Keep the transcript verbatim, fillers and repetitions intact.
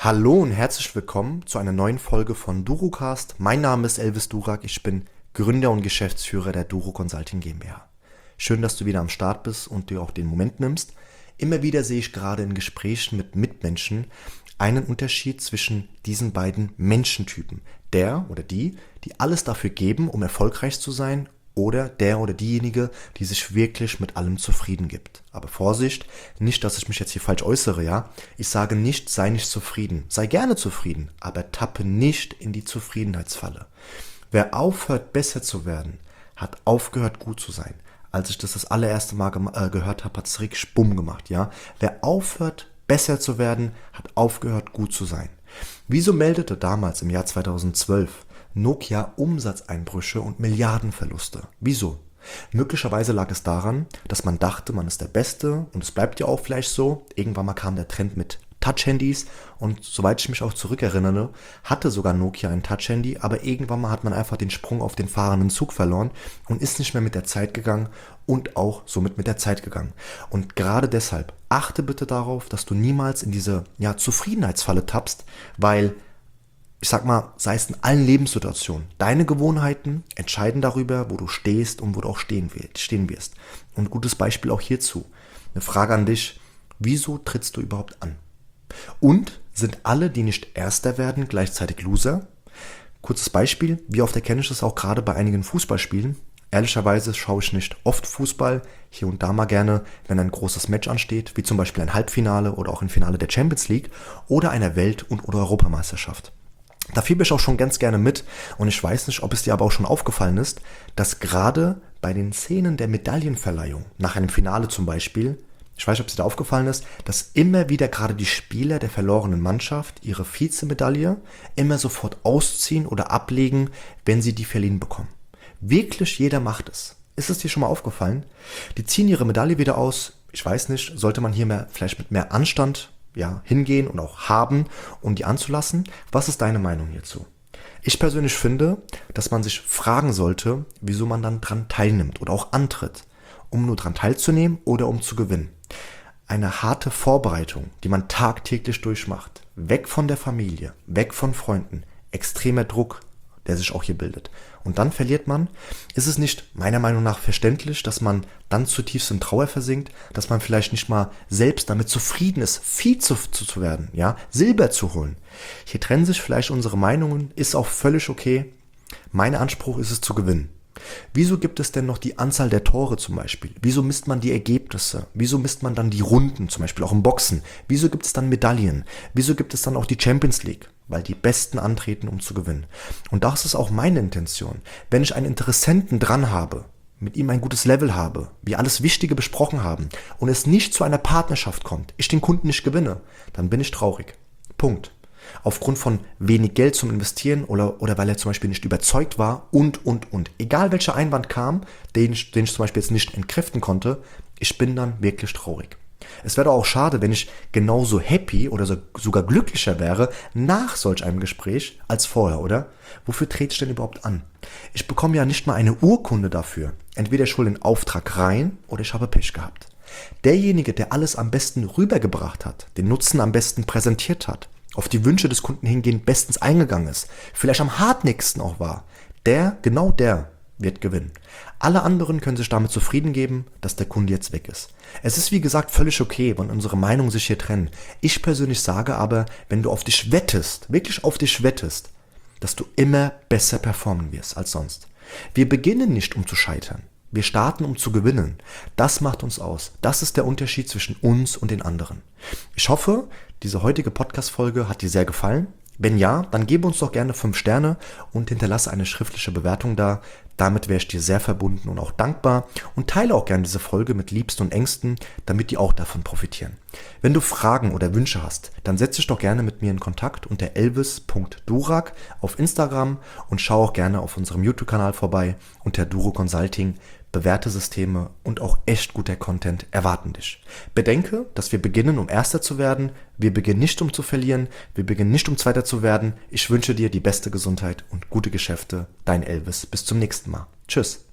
Hallo und herzlich willkommen zu einer neuen Folge von DuroCast. Mein Name ist Elvis Durak, ich bin Gründer und Geschäftsführer der Duro Consulting GmbH. Schön, dass du wieder am Start bist und dir auch den Moment nimmst. Immer wieder sehe ich gerade in Gesprächen mit Mitmenschen einen Unterschied zwischen diesen beiden Menschentypen. Der oder die, die alles dafür geben, um erfolgreich zu sein, oder der oder diejenige, die sich wirklich mit allem zufrieden gibt. Aber Vorsicht, nicht, dass ich mich jetzt hier falsch äußere, ja. Ich sage nicht, sei nicht zufrieden. Sei gerne zufrieden, aber tappe nicht in die Zufriedenheitsfalle. Wer aufhört, besser zu werden, hat aufgehört, gut zu sein. Als ich das das allererste Mal gem- äh, gehört habe, hat es richtig Bumm gemacht, ja. Wer aufhört, besser zu werden, hat aufgehört, gut zu sein. Wieso meldete damals im Jahr zweitausendzwölf Nokia Umsatzeinbrüche und Milliardenverluste? Wieso? Möglicherweise lag es daran, dass man dachte, man ist der Beste, und es bleibt ja auch vielleicht so. Irgendwann mal kam der Trend mit Touch-Handys und soweit ich mich auch zurückerinnere, hatte sogar Nokia ein Touch-Handy, aber irgendwann mal hat man einfach den Sprung auf den fahrenden Zug verloren und ist nicht mehr mit der Zeit gegangen und auch somit mit der Zeit gegangen. Und gerade deshalb achte bitte darauf, dass du niemals in diese ja, Zufriedenheitsfalle tappst, weil ich sag mal, sei es in allen Lebenssituationen, deine Gewohnheiten entscheiden darüber, wo du stehst und wo du auch stehen wirst. Und ein gutes Beispiel auch hierzu. Eine Frage an dich: Wieso trittst du überhaupt an? Und sind alle, die nicht Erster werden, gleichzeitig Loser? Kurzes Beispiel: Wie oft erkenne ich das auch gerade bei einigen Fußballspielen? Ehrlicherweise schaue ich nicht oft Fußball, hier und da mal gerne, wenn ein großes Match ansteht, wie zum Beispiel ein Halbfinale oder auch ein Finale der Champions League oder einer Welt- und oder Europameisterschaft. Da fiebe ich auch schon ganz gerne mit, und ich weiß nicht, ob es dir aber auch schon aufgefallen ist, dass gerade bei den Szenen der Medaillenverleihung, nach einem Finale zum Beispiel, ich weiß nicht, ob es dir aufgefallen ist, dass immer wieder gerade die Spieler der verlorenen Mannschaft ihre Vizemedaille immer sofort ausziehen oder ablegen, wenn sie die verliehen bekommen. Wirklich jeder macht es. Ist es dir schon mal aufgefallen? Die ziehen ihre Medaille wieder aus. Ich weiß nicht, sollte man hier mehr, vielleicht mit mehr Anstand ja, hingehen und auch haben, um die anzulassen. Was ist deine Meinung hierzu? Ich persönlich finde, dass man sich fragen sollte, wieso man dann dran teilnimmt oder auch antritt. Um nur dran teilzunehmen oder um zu gewinnen. Eine harte Vorbereitung, die man tagtäglich durchmacht. Weg von der Familie, weg von Freunden. Extremer Druck, der sich auch hier bildet. Und dann verliert man. Ist es nicht meiner Meinung nach verständlich, dass man dann zutiefst in Trauer versinkt, dass man vielleicht nicht mal selbst damit zufrieden ist, Vize zu, zu werden, ja, Silber zu holen. Hier trennen sich vielleicht unsere Meinungen, ist auch völlig okay. Mein Anspruch ist es zu gewinnen. Wieso gibt es denn noch die Anzahl der Tore zum Beispiel? Wieso misst man die Ergebnisse? Wieso misst man dann die Runden, zum Beispiel auch im Boxen? Wieso gibt es dann Medaillen? Wieso gibt es dann auch die Champions League? Weil die Besten antreten, um zu gewinnen. Und das ist auch meine Intention. Wenn ich einen Interessenten dran habe, mit ihm ein gutes Level habe, wir alles Wichtige besprochen haben und es nicht zu einer Partnerschaft kommt, ich den Kunden nicht gewinne, dann bin ich traurig. Punkt. Aufgrund von wenig Geld zum Investieren oder, oder weil er zum Beispiel nicht überzeugt war und, und, und. Egal welcher Einwand kam, den ich, den ich zum Beispiel jetzt nicht entkräften konnte, ich bin dann wirklich traurig. Es wäre doch auch schade, wenn ich genauso happy oder so, sogar glücklicher wäre nach solch einem Gespräch als vorher, oder? Wofür trete ich denn überhaupt an? Ich bekomme ja nicht mal eine Urkunde dafür. Entweder ich hole den Auftrag rein oder ich habe Pech gehabt. Derjenige, der alles am besten rübergebracht hat, den Nutzen am besten präsentiert hat, auf die Wünsche des Kunden hingehend bestens eingegangen ist, vielleicht am hartnäckigsten auch war, der, genau der, wird gewinnen. Alle anderen können sich damit zufrieden geben, dass der Kunde jetzt weg ist. Es ist wie gesagt völlig okay, wenn unsere Meinungen sich hier trennen. Ich persönlich sage aber, wenn du auf dich wettest, wirklich auf dich wettest, dass du immer besser performen wirst als sonst. Wir beginnen nicht, um zu scheitern. Wir starten, um zu gewinnen. Das macht uns aus. Das ist der Unterschied zwischen uns und den anderen. Ich hoffe, diese heutige Podcast-Folge hat dir sehr gefallen. Wenn ja, dann gebe uns doch gerne fünf Sterne und hinterlasse eine schriftliche Bewertung da. Damit wäre ich dir sehr verbunden und auch dankbar, und teile auch gerne diese Folge mit Liebsten und Ängsten, damit die auch davon profitieren. Wenn du Fragen oder Wünsche hast, dann setz dich doch gerne mit mir in Kontakt unter elvis punkt durak auf Instagram und schau auch gerne auf unserem YouTube-Kanal vorbei unter Duro Consulting. Bewährte Systeme und auch echt guter Content erwarten dich. Bedenke, dass wir beginnen, um Erster zu werden. Wir beginnen nicht, um zu verlieren. Wir beginnen nicht, um Zweiter zu werden. Ich wünsche dir die beste Gesundheit und gute Geschäfte. Dein Elvis. Bis zum nächsten Mal. Tschüss.